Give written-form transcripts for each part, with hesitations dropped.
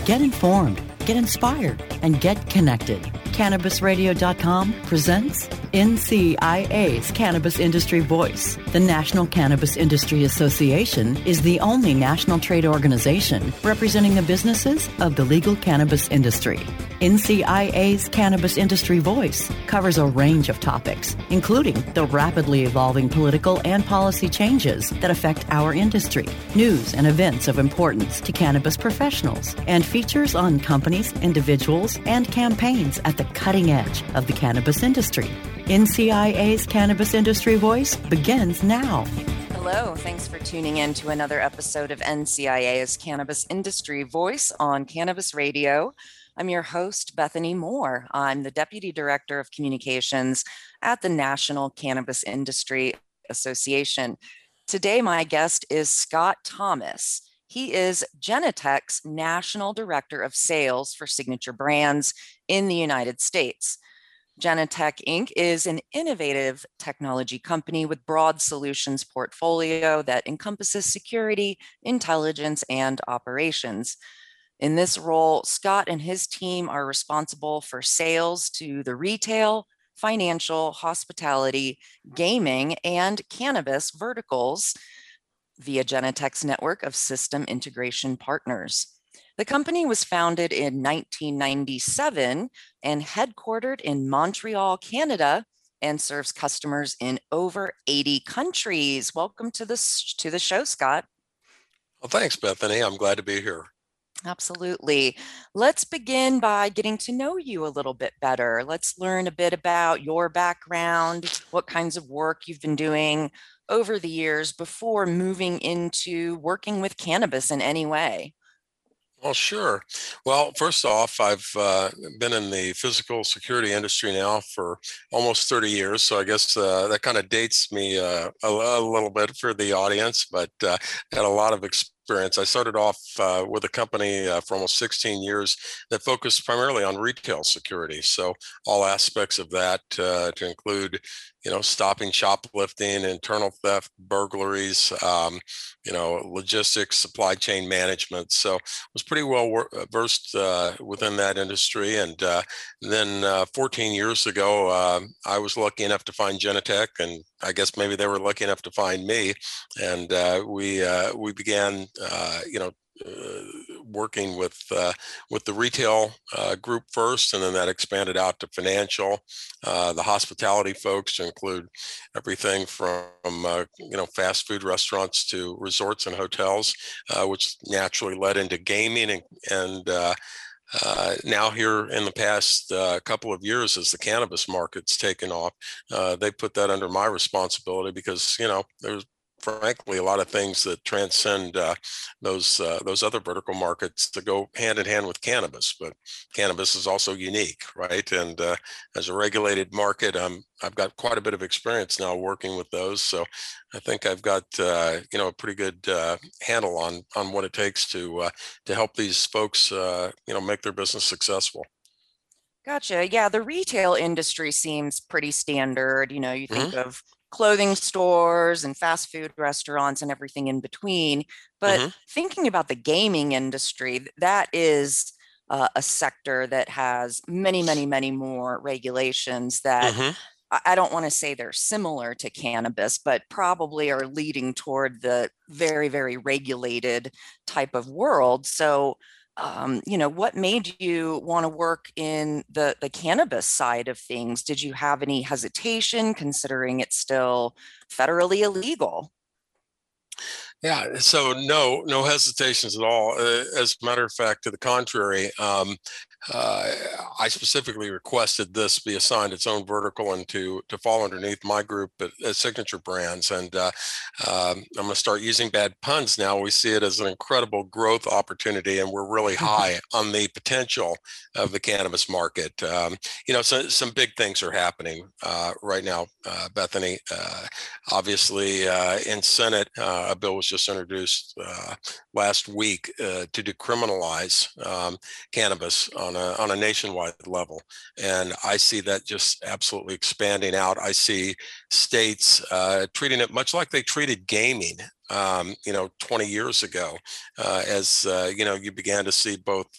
Get informed, get inspired, and get connected. CannabisRadio.com presents NCIA's Cannabis Industry Voice. The National Cannabis Industry Association is the only national trade organization representing the businesses of the legal cannabis industry. NCIA's Cannabis Industry Voice covers a range of topics, including the rapidly evolving political and policy changes that affect our industry, news and events of importance to cannabis professionals, and features on companies, individuals, and campaigns at the cutting edge of the cannabis industry. NCIA's Cannabis Industry Voice begins now. Hello, thanks for tuning in to another episode of NCIA's Cannabis Industry Voice on Cannabis Radio. I'm your host, Bethany Moore. I'm the Deputy Director of Communications at the National Cannabis Industry Association. Today, my guest is Scott Thomas. He is Genentech's National Director of Sales for Signature Brands in the United States. Genentech Inc. is an innovative technology company with broad solutions portfolio that encompasses security, intelligence, and operations. In this role, Scott and his team are responsible for sales to the retail, financial, hospitality, gaming, and cannabis verticals via Genentech's network of system integration partners. The company was founded in 1997 and headquartered in Montreal, Canada, and serves customers in over 80 countries. Welcome to the show, Scott. Well, thanks, Bethany. I'm glad to be here. Absolutely. Let's begin by getting to know you a little bit better. Let's learn a bit about your background, what kinds of work you've been doing over the years before moving into working with cannabis in any way. Well, sure. Well, first off, I've been in the physical security industry now for almost 30 years. So I guess that kind of dates me a little bit for the audience, but had a lot of experience. I started off with a company for almost 16 years that focused primarily on retail security. So all aspects of that to include, stopping shoplifting, internal theft, burglaries, logistics, supply chain management. So I was pretty well versed within that industry. And then 14 years ago, I was lucky enough to find Genentech, and I guess maybe they were lucky enough to find me. And we began, working with the retail group first, and then that expanded out to financial, the hospitality folks, to include everything from fast food restaurants to resorts and hotels, which naturally led into gaming and now here in the past couple of years, as the cannabis market's taken off, they put that under my responsibility because, there's frankly a lot of things that transcend those other vertical markets that go hand in hand with cannabis. But cannabis is also unique, right? And as a regulated market, I've got quite a bit of experience now working with those. So I think I've got a pretty good handle on what it takes to help these folks make their business successful. Gotcha. Yeah, the retail industry seems pretty standard. You think of clothing stores and fast food restaurants and everything in between. But thinking about the gaming industry, that is a sector that has many, many, many more regulations that I don't want to say they're similar to cannabis, but probably are leading toward the very, very regulated type of world. So what made you want to work in the cannabis side of things? Did you have any hesitation considering it's still federally illegal? Yeah, so no hesitations at all. As a matter of fact, to the contrary, I specifically requested this be assigned its own vertical and to fall underneath my group at Signature Brands. And I'm going to start using bad puns now. We see it as an incredible growth opportunity, and we're really high on the potential of the cannabis market. So some big things are happening right now, Bethany. Obviously, in Senate, a bill was just introduced last week to decriminalize cannabis on a nationwide level, and I see that just absolutely expanding out. I see states treating it much like they treated gaming 20 years ago, as you began to see both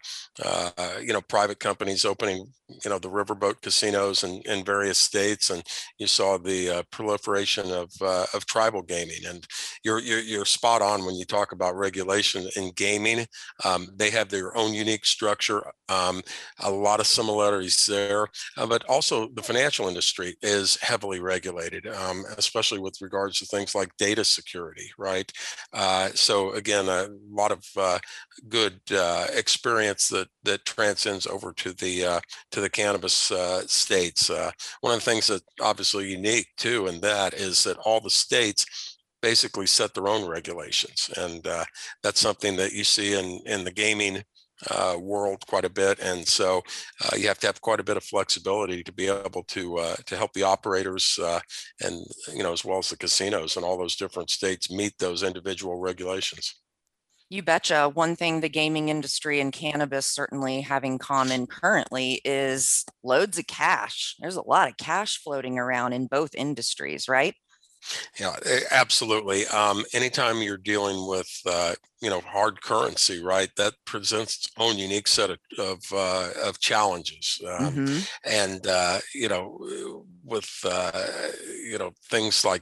private companies opening the riverboat casinos in various states, and you saw the proliferation of tribal gaming. And you're spot on when you talk about regulation in gaming. They have their own unique structure, a lot of similarities there, but also the financial industry is heavily regulated, especially with regards to things like data security, right? So again, a lot of good experience that transcends over to the cannabis states. One of the things that obviously unique too, and that is that all the states basically set their own regulations, and that's something that you see in the gaming world quite a bit. And so you have to have quite a bit of flexibility to be able to help the operators and as well as the casinos in all those different states meet those individual regulations. You betcha. One thing the gaming industry and cannabis certainly have in common currently is loads of cash. There's a lot of cash floating around in both industries, right? Yeah, absolutely. Anytime you're dealing with hard currency, right, that presents its own unique set of challenges, Mm-hmm. and with things like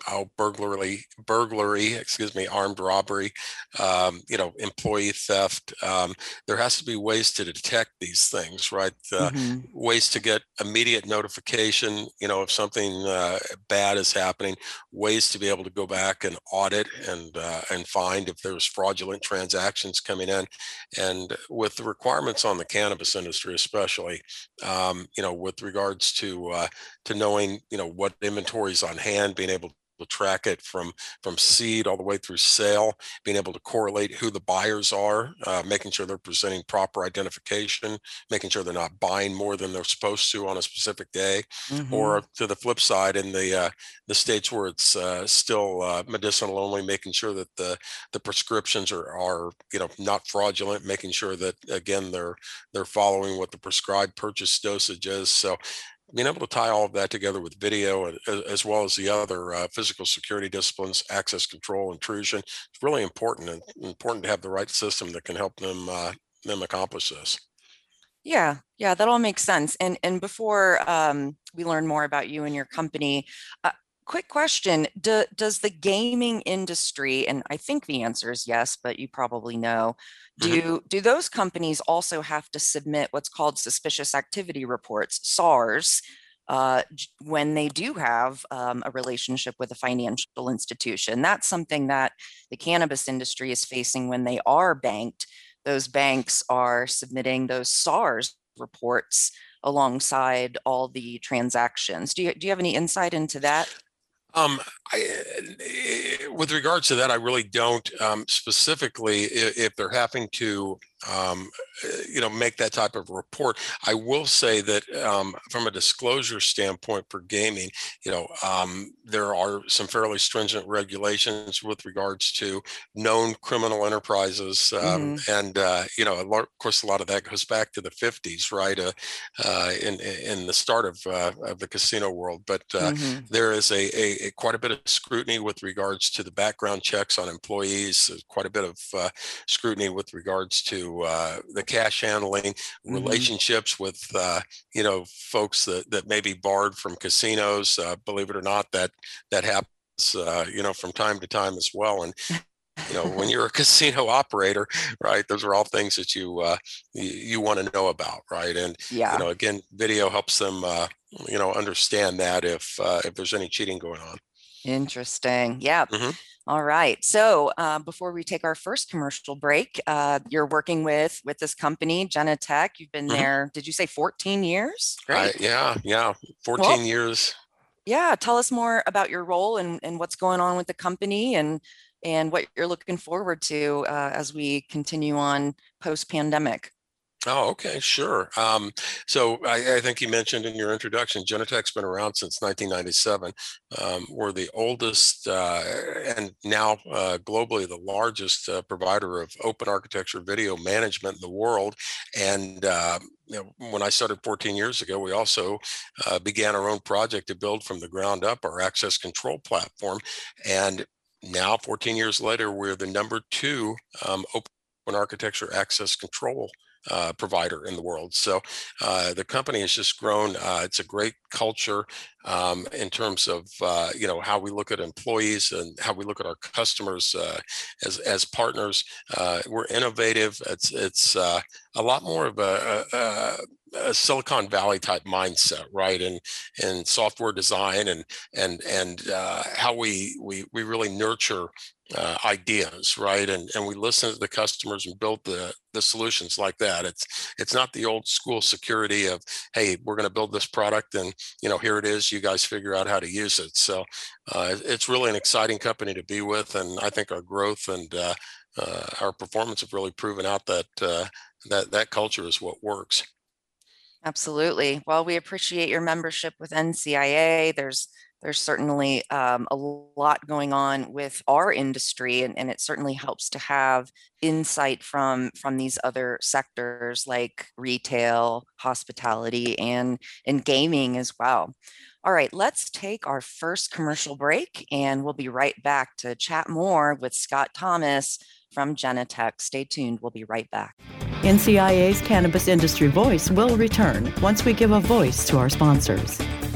burglary, armed robbery, employee theft. There has to be ways to detect these things, right? Mm-hmm. Ways to get immediate notification, if something bad is happening. Ways to be able to go back and audit and find if there's fraudulent transactions coming in. And with the requirements on the cannabis industry, especially, with regards to knowing, what inventory is on hand, being able to track it from seed all the way through sale, being able to correlate who the buyers are, making sure they're presenting proper identification, making sure they're not buying more than they're supposed to on a specific day. Mm-hmm. Or to the flip side, in the states where it's still medicinal only, making sure that the prescriptions are not fraudulent, making sure that again they're following what the prescribed purchase dosage is. So being able to tie all of that together with video, as well as the other physical security disciplines, access control, intrusion, it's really important, and important to have the right system that can help them accomplish this. Yeah, that all makes sense. And before we learn more about you and your company, quick question: does the gaming industry, and I think the answer is yes, but you probably know, do those companies also have to submit what's called suspicious activity reports, SARS, when they do have a relationship with a financial institution? That's something that the cannabis industry is facing when they are banked. Those banks are submitting those SARS reports alongside all the transactions. Do you have any insight into that? With regards to that, I really don't. Specifically, if they're having to, make that type of report, I will say that from a disclosure standpoint for gaming, there are some fairly stringent regulations with regards to known criminal enterprises, and of course, a lot of that goes back to the 50s, right? In the start of the casino world, but there is a quite a bit of scrutiny with regards to the background checks on employees, quite a bit of scrutiny with regards to the cash handling, relationships with folks that may be barred from casinos. Believe it or not, that happens from time to time as well. And when you're a casino operator, right, those are all things that you want to know about, right? And again, video helps them understand that if there's any cheating going on. Interesting. Yeah. All right. So before we take our first commercial break, you're working with this company, Genetec. You've been there, did you say 14 years? Great. Yeah. 14 years. Yeah. Tell us more about your role and what's going on with the company and what you're looking forward to as we continue on post-pandemic. Oh, okay, sure. So I think you mentioned in your introduction, Genetec's been around since 1997. We're the oldest and now globally the largest provider of open architecture video management in the world. And when I started 14 years ago, we also began our own project to build from the ground up our access control platform. And now, 14 years later, we're the number 2 open architecture access control provider in the world. So the company has just grown. It's a great culture in terms of how we look at employees and how we look at our customers as partners. We're innovative. It's a lot more of a Silicon Valley type mindset, right? And software design and how we really nurture ideas, right? And we listen to the customers and build the solutions like that. It's not the old school security of, hey, we're going to build this product and here it is, you guys figure out how to use it. So it's really an exciting company to be with, and I think our growth and our performance have really proven out that that culture is what works. Absolutely. Well, we appreciate your membership with NCIA. There's certainly a lot going on with our industry, and it certainly helps to have insight from these other sectors like retail, hospitality, and gaming as well. All right, let's take our first commercial break, and we'll be right back to chat more with Scott Thomas from Genetec. Stay tuned. We'll be right back. NCIA's Cannabis Industry Voice will return once we give a voice to our sponsors.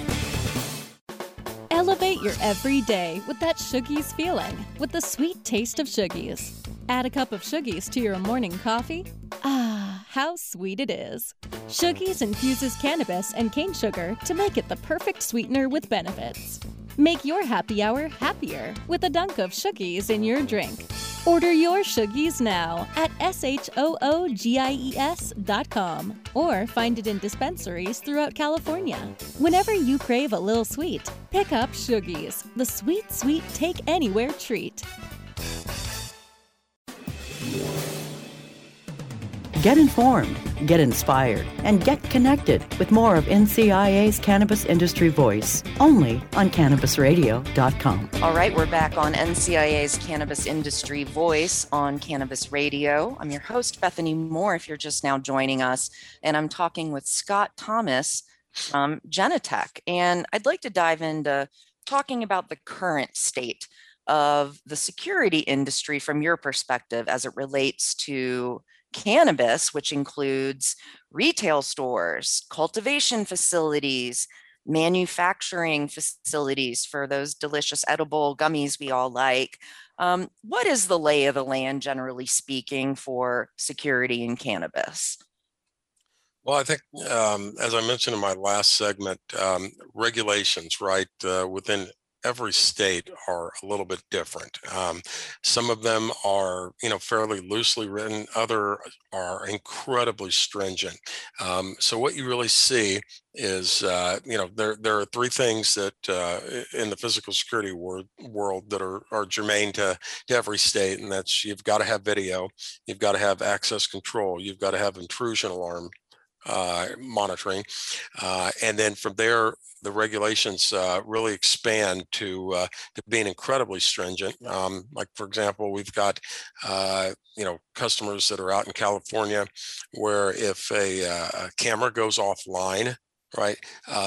Elevate your everyday with that Shoogies feeling with the sweet taste of Shoogies. Add a cup of Shoogies to your morning coffee. Ah, how sweet it is. Shoogies infuses cannabis and cane sugar to make it the perfect sweetener with benefits. Make your happy hour happier with a dunk of Shoogies in your drink. Order your Shoogies now at shoogies.com or find it in dispensaries throughout California. Whenever you crave a little sweet, pick up Shoogies, the sweet, sweet take anywhere treat. Get informed, get inspired, and get connected with more of NCIA's Cannabis Industry Voice, only on CannabisRadio.com. All right, we're back on NCIA's Cannabis Industry Voice on Cannabis Radio. I'm your host, Bethany Moore, if you're just now joining us, and I'm talking with Scott Thomas from Genetec. And I'd like to dive into talking about the current state of the security industry from your perspective as it relates to cannabis, which includes retail stores, cultivation facilities, manufacturing facilities for those delicious edible gummies we all like. What is the lay of the land, generally speaking, for security in cannabis? Well, I think, as I mentioned in my last segment, regulations, right, within every state are a little bit different. Some of them are, fairly loosely written. Other are incredibly stringent. So what you really see is, there are 3 things that in the physical security world that are germane to every state, and that's you've got to have video, you've got to have access control, you've got to have intrusion alarm monitoring, and then from there the regulations really expand to being incredibly stringent. Like, for example, we've got customers that are out in California where if a camera goes offline, right,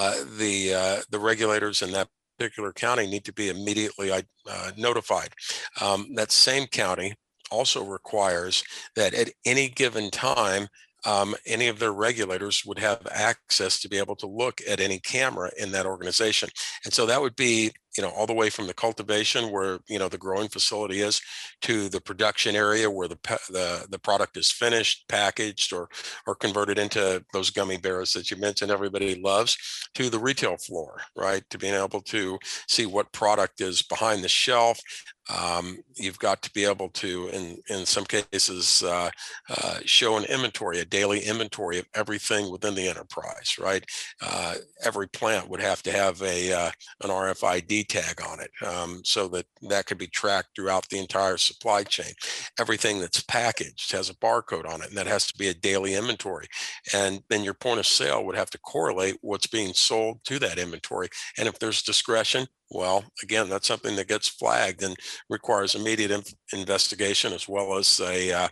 the regulators in that particular county need to be immediately notified. That same county also requires that at any given time any of their regulators would have access to be able to look at any camera in that organization. And so that would be, all the way from the cultivation where, the growing facility is, to the production area where the product is finished, packaged, or converted into those gummy bears that you mentioned everybody loves, to the retail floor, right? To being able to see what product is behind the shelf. You've got to be able to, in some cases, show an inventory, a daily inventory of everything within the enterprise, right? Every plant would have to have an RFID tag on it, so that could be tracked throughout the entire supply chain. Everything that's packaged has a barcode on it, and that has to be a daily inventory. And then your point of sale would have to correlate what's being sold to that inventory. And if there's discretion, well, again, that's something that gets flagged and requires immediate investigation, as well as a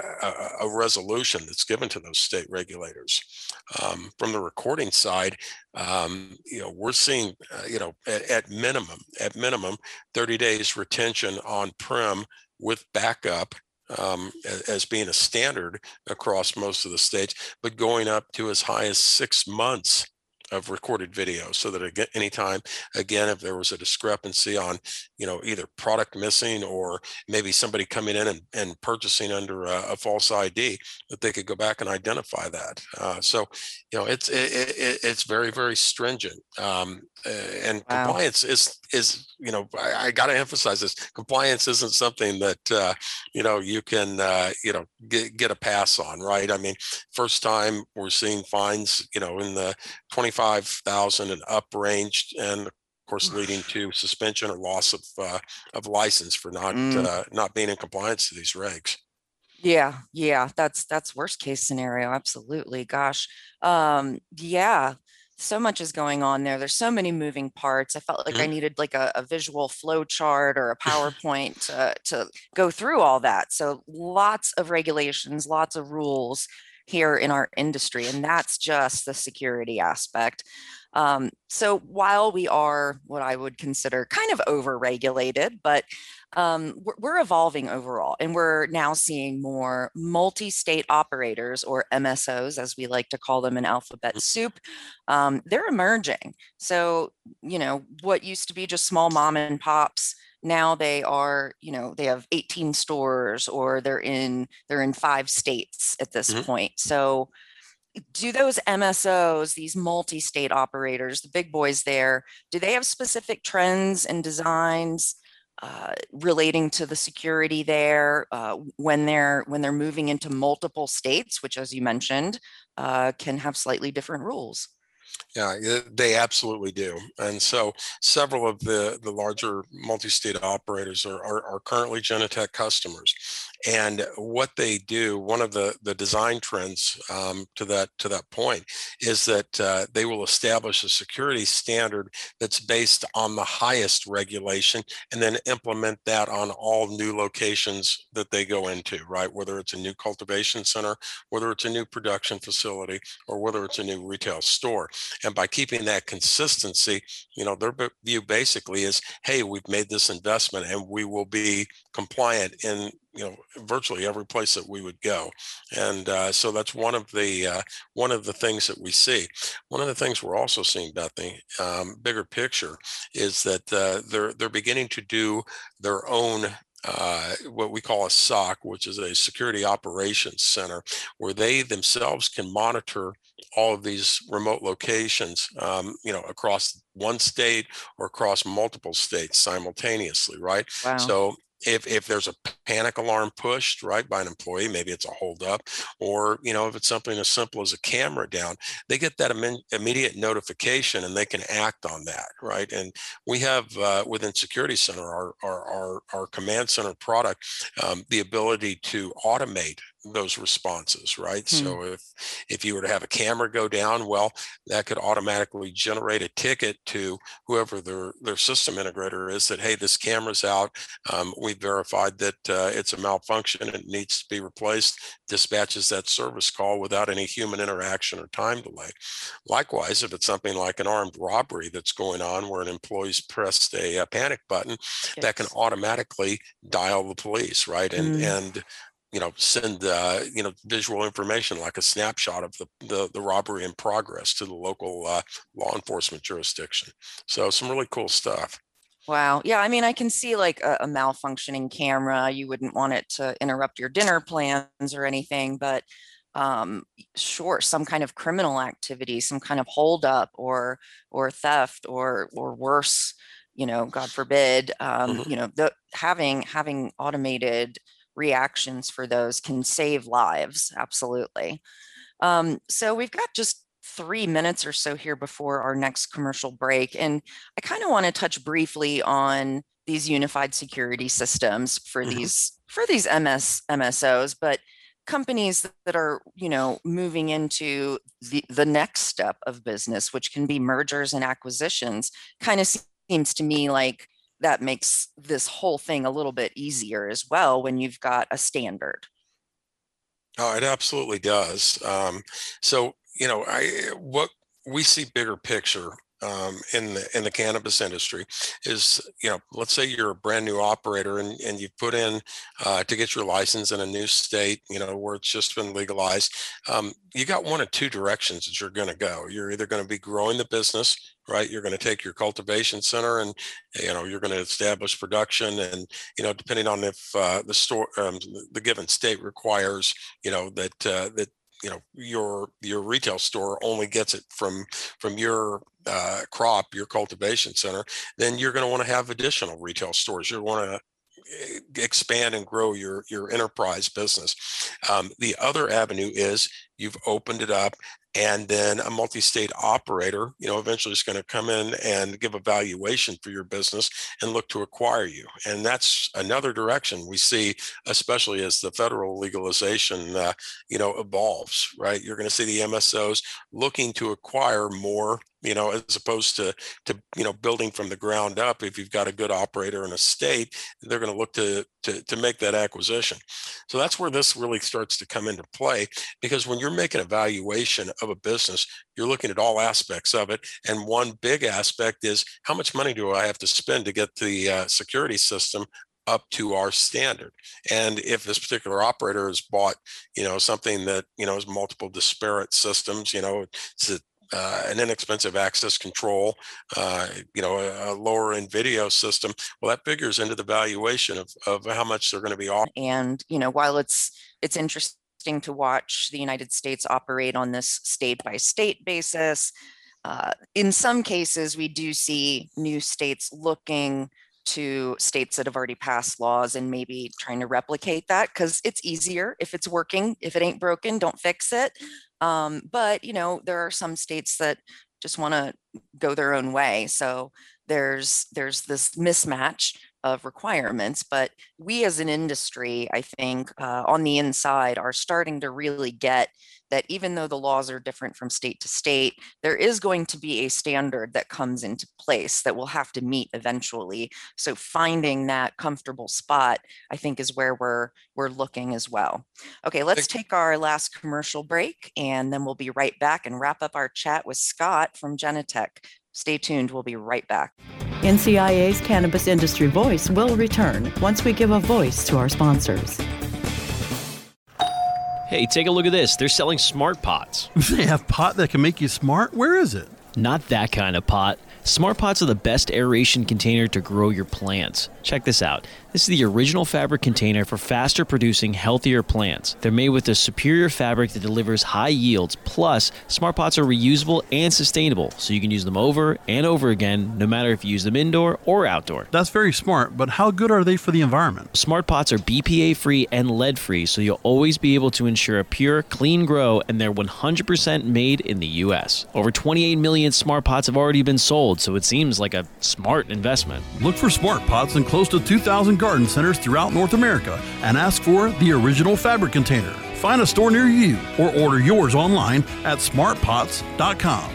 resolution that's given to those state regulators. From the recording side, we're seeing, at minimum, 30 days retention on prem with backup as being a standard across most of the states, but going up to as high as 6 months of recorded video, so that anytime, again, if there was a discrepancy on, either product missing or maybe somebody coming in and purchasing under a false ID, that they could go back and identify that. So, it's very, very stringent. And Wow. compliance is I got to emphasize this. Compliance isn't something that you can get a pass on, right? I mean, first time we're seeing fines in the 25,000 and up range, and of course leading to suspension or loss of license for not being in compliance to these regs. Yeah, that's worst case scenario. Absolutely. Gosh. Yeah. So much is going on there. There's so many moving parts. I felt like I needed like a visual flow chart or a PowerPoint to go through all that. So lots of regulations, lots of rules here in our industry, and that's just the security aspect. So while we are what I would consider kind of over-regulated, but we're evolving overall, and we're now seeing more multi-state operators, or MSOs, as we like to call them in alphabet soup. They're emerging. So, what used to be just small mom and pops, now they are, they have 18 stores, or they're in 5 states at this point. So do those MSOs, these multi-state operators, the big boys there, do they have specific trends and designs relating to the security there when they're moving into multiple states, which, as you mentioned, can have slightly different rules? Yeah, they absolutely do. And so several of the larger multi-state operators are currently Genetec customers. And what they do, one of the design trends to that point, is that they will establish a security standard that's based on the highest regulation, and then implement that on all new locations that they go into, right? Whether it's a new cultivation center, whether it's a new production facility, or whether it's a new retail store. And by keeping that consistency, their view basically is, hey, we've made this investment and we will be compliant in virtually every place that we would go. And so that's one of the things that we see. One of the things we're also seeing, Bethany, bigger picture, is that they're beginning to do their own what we call a SOC, which is a security operations center, where they themselves can monitor all of these remote locations, across one state or across multiple states simultaneously, right? Wow. So if there's a panic alarm pushed, right, by an employee, maybe it's a holdup, or if it's something as simple as a camera down, they get that immediate notification and they can act on that, right? And we have within Security Center, our command center product, the ability to automate those responses, right? So if you were to have a camera go down, well, that could automatically generate a ticket to whoever their system integrator is, that, hey, this camera's out. We've verified that it's a malfunction and it needs to be replaced. Dispatches that service call without any human interaction or time delay. Likewise, if it's something like an armed robbery that's going on, where an employee's pressed a panic button, that can automatically dial the police, right? And send visual information, like a snapshot of the robbery in progress, to the local law enforcement jurisdiction. So some really cool stuff. Wow. Yeah. I mean, I can see like a malfunctioning camera. You wouldn't want it to interrupt your dinner plans or anything, but sure, some kind of criminal activity, some kind of holdup or theft or worse, God forbid, having automated reactions for those can save lives. Absolutely. So we've got just 3 minutes or so here before our next commercial break. And I kind of want to touch briefly on these unified security systems for these MSOs, but companies that are, moving into the next step of business, which can be mergers and acquisitions, kind of seems to me like that makes this whole thing a little bit easier as well when you've got a standard. Oh, it absolutely does. So, what we see bigger picture in the cannabis industry is, let's say you're a brand new operator and you put in to get your license in a new state, where it's just been legalized. You got one of two directions that you're going to go. You're either going to be growing the business, right? You're going to take your cultivation center and, you're going to establish production, and, depending on if the store, the given state requires, that your retail store only gets it from your crop, your cultivation center, then you're going to want to have additional retail stores. You want to expand and grow your enterprise business. The other avenue is you've opened it up, and then a multi-state operator, eventually is going to come in and give a valuation for your business and look to acquire you. And that's another direction we see, especially as the federal legalization, evolves, right? You're going to see the MSOs looking to acquire more, as opposed to building from the ground up. If you've got a good operator in a state, they're going to look to make that acquisition. So that's where this really starts to come into play, because when you're making a valuation of a business, you're looking at all aspects of it. And one big aspect is, how much money do I have to spend to get the security system up to our standard? And if this particular operator has bought, something that, is multiple disparate systems, it's an inexpensive access control, a lower end video system, well, that figures into the valuation of how much they're going to be off. And, while it's interesting to watch the United States operate on this state by state basis, in some cases, we do see new states looking to states that have already passed laws and maybe trying to replicate that, because it's easier if it's working. If it ain't broken, don't fix it. But, there are some states that just want to go their own way. So there's this mismatch of requirements, but we as an industry, I think, on the inside are starting to really get that even though the laws are different from state to state, there is going to be a standard that comes into place that we'll have to meet eventually. So finding that comfortable spot, I think, is where we're looking as well. Okay, let's take our last commercial break, and then we'll be right back and wrap up our chat with Scott from Genetec. Stay tuned. We'll be right back. NCIA's Cannabis Industry Voice will return once we give a voice to our sponsors. Hey, take a look at this. They're selling smart pots. They have pot that can make you smart? Where is it? Not that kind of pot. Smart pots are the best aeration container to grow your plants. Check this out. This is the original fabric container for faster producing, healthier plants. They're made with a superior fabric that delivers high yields. Plus, smart pots are reusable and sustainable, so you can use them over and over again, no matter if you use them indoor or outdoor. That's very smart, but how good are they for the environment? Smart pots are BPA-free and lead-free, so you'll always be able to ensure a pure, clean grow, and they're 100% made in the U.S. Over 28 million smart pots have already been sold, so it seems like a smart investment. Look for smart pots in close to 2,000 garden centers throughout North America and ask for the original fabric container. Find a store near you or order yours online at smartpots.com.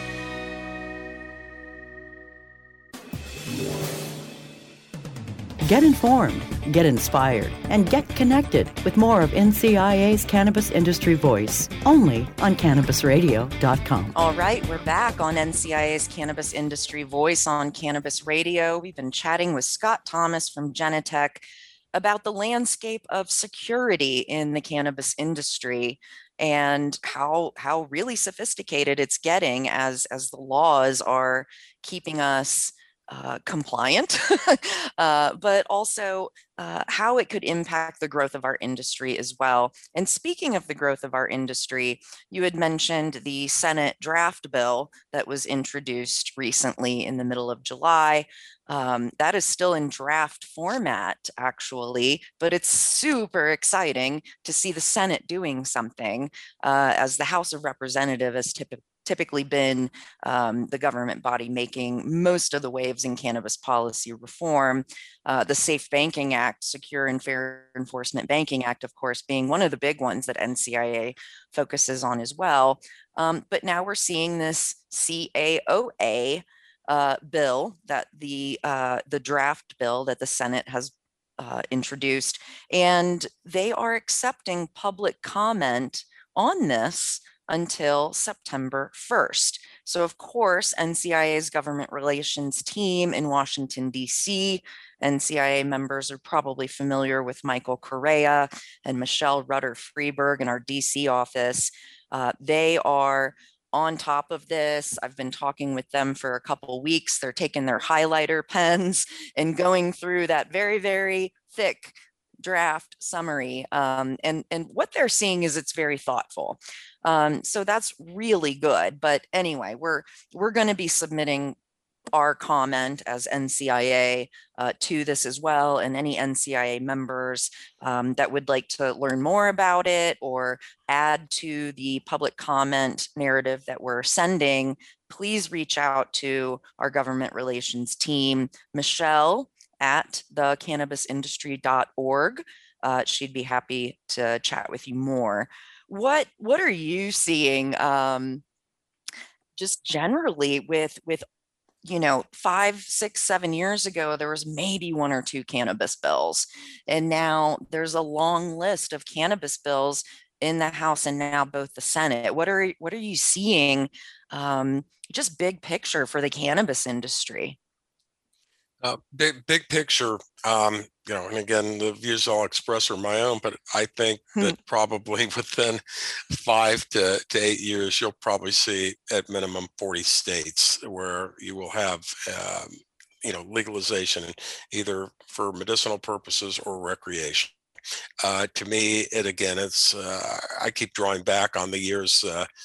Get informed, get inspired, and get connected with more of NCIA's Cannabis Industry Voice, only on CannabisRadio.com. All right, we're back on NCIA's Cannabis Industry Voice on Cannabis Radio. We've been chatting with Scott Thomas from Genetec about the landscape of security in the cannabis industry and how really sophisticated it's getting as the laws are keeping us compliant, but also how it could impact the growth of our industry as well. And speaking of the growth of our industry, you had mentioned the Senate draft bill that was introduced recently in the middle of July. That is still in draft format, actually, but it's super exciting to see the Senate doing something, as the House of Representatives has typically been the government body making most of the waves in cannabis policy reform. The Safe Banking Act, Secure and Fair Enforcement Banking Act, of course, being one of the big ones that NCIA focuses on as well. But now we're seeing this CAOA bill, that the draft bill that the Senate has introduced, and they are accepting public comment on this until September 1st. So of course, NCIA's government relations team in Washington, D.C., NCIA members are probably familiar with Michael Correa and Michelle Rutter-Freeberg in our DC office. They are on top of this. I've been talking with them for a couple of weeks. They're taking their highlighter pens and going through that very, very thick draft summary. And what they're seeing is it's very thoughtful. So that's really good. But anyway, we're going to be submitting our comment as NCIA to this as well, and any NCIA members that would like to learn more about it or add to the public comment narrative that we're sending, please reach out to our government relations team, Michelle at thecannabisindustry.org. She'd be happy to chat with you more. What are you seeing just generally with 5, 6, 7 years ago, there was maybe 1 or 2 cannabis bills. And now there's a long list of cannabis bills in the House and now both the Senate. What are you seeing just big picture for the cannabis industry? Big picture, and again, the views I'll express are my own, but I think that probably within 5 to 8 years, you'll probably see at minimum 40 states where you will have, legalization either for medicinal purposes or recreation. To me, it's I keep drawing back on the years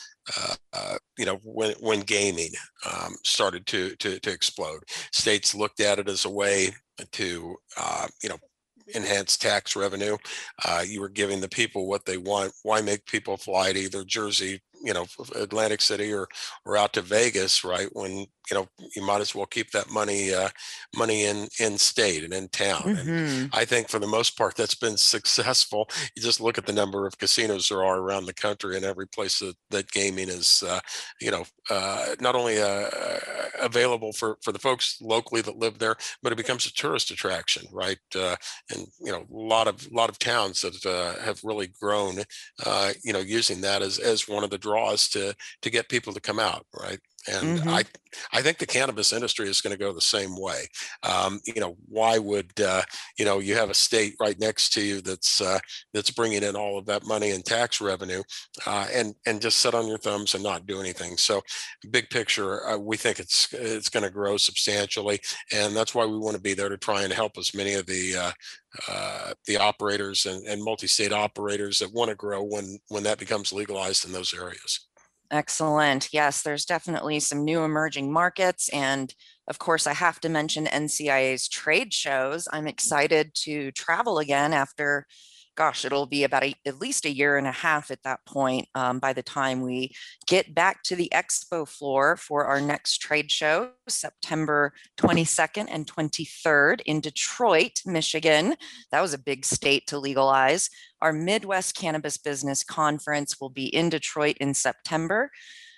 when gaming started to explode. States looked at it as a way to enhance tax revenue. You were giving the people what they want. Why make people fly to either Jersey, Atlantic City or out to Vegas, right? When you might as well keep that money in state and in town. Mm-hmm. And I think for the most part that's been successful. You just look at the number of casinos there are around the country, and every place that gaming is not only available for the folks locally that live there, but it becomes a tourist attraction, right? And a lot of towns that have really grown using that as one of the draws to get people to come out, right? And Mm-hmm. I think the cannabis industry is going to go the same way. Why would you have a state right next to you that's bringing in all of that money and tax revenue, and just sit on your thumbs and not do anything? So, big picture, we think it's going to grow substantially, and that's why we want to be there to try and help as many of the operators and multi-state operators that want to grow when that becomes legalized in those areas. Excellent. Yes, there's definitely some new emerging markets. And of course, I have to mention NCIA's trade shows. I'm excited to travel again after, it'll be about at least a year and a half at that point, by the time we get back to the expo floor for our next trade show, September 22nd and 23rd in Detroit, Michigan. That was a big state to legalize. Our Midwest Cannabis Business Conference will be in Detroit in September,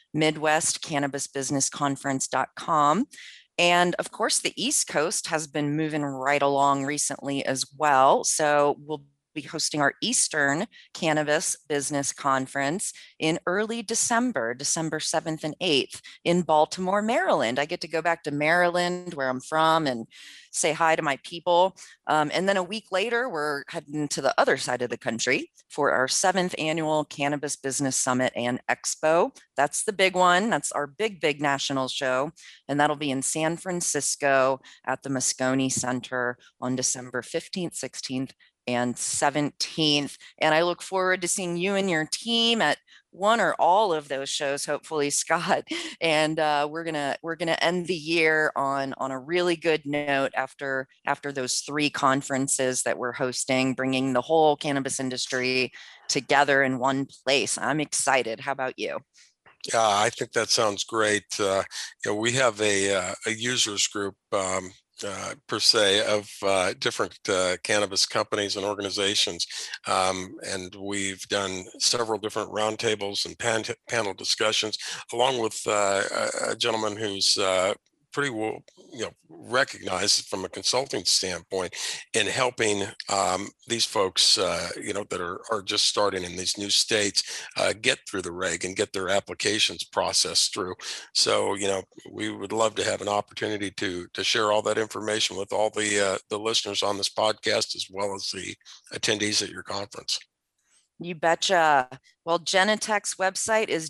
MidwestCannabisBusinessConference.com. And of course, the East Coast has been moving right along recently as well. So we'll be hosting our Eastern Cannabis Business Conference in early December 7th and 8th in Baltimore, Maryland. I get to go back to Maryland, where I'm from, and say hi to my people. And then a week later, we're heading to the other side of the country for our 7th annual Cannabis Business Summit and Expo. That's the big one. That's our big national show. And that'll be in San Francisco at the Moscone Center on December 15th, 16th, and 17th. And I look forward to seeing you and your team at one or all of those shows, hopefully, Scott. And we're gonna end the year on a really good note after those 3 conferences that we're hosting, bringing the whole cannabis industry together in one place. I'm excited. How about you? Yeah, I think that sounds great. We have a users group per se of different cannabis companies and organizations, and we've done several different roundtables and panel discussions, along with a gentleman who's pretty well, recognized from a consulting standpoint in helping these folks, that are just starting in these new states get through the reg and get their applications processed through. So, we would love to have an opportunity to share all that information with all the listeners on this podcast, as well as the attendees at your conference. You betcha. Well, Genetec's website is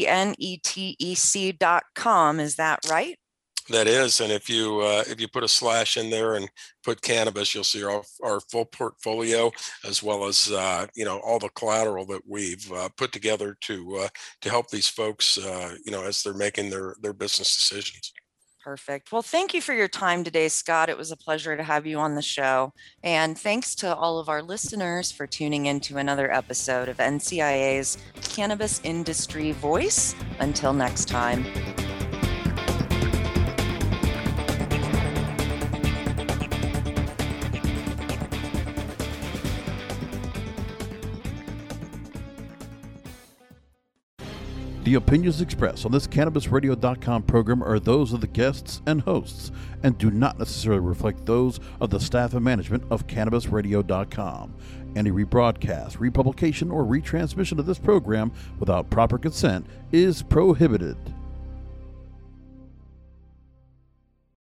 genetec.com. Is that right? That is, and if you put a slash in there and put cannabis, you'll see our full portfolio, as well as all the collateral that we've put together to help these folks as they're making their business decisions. Perfect. Well, thank you for your time today, Scott. It was a pleasure to have you on the show. And thanks to all of our listeners for tuning in to another episode of NCIA's Cannabis Industry Voice. Until next time. The opinions expressed on this CannabisRadio.com program are those of the guests and hosts and do not necessarily reflect those of the staff and management of CannabisRadio.com. Any rebroadcast, republication, or retransmission of this program without proper consent is prohibited.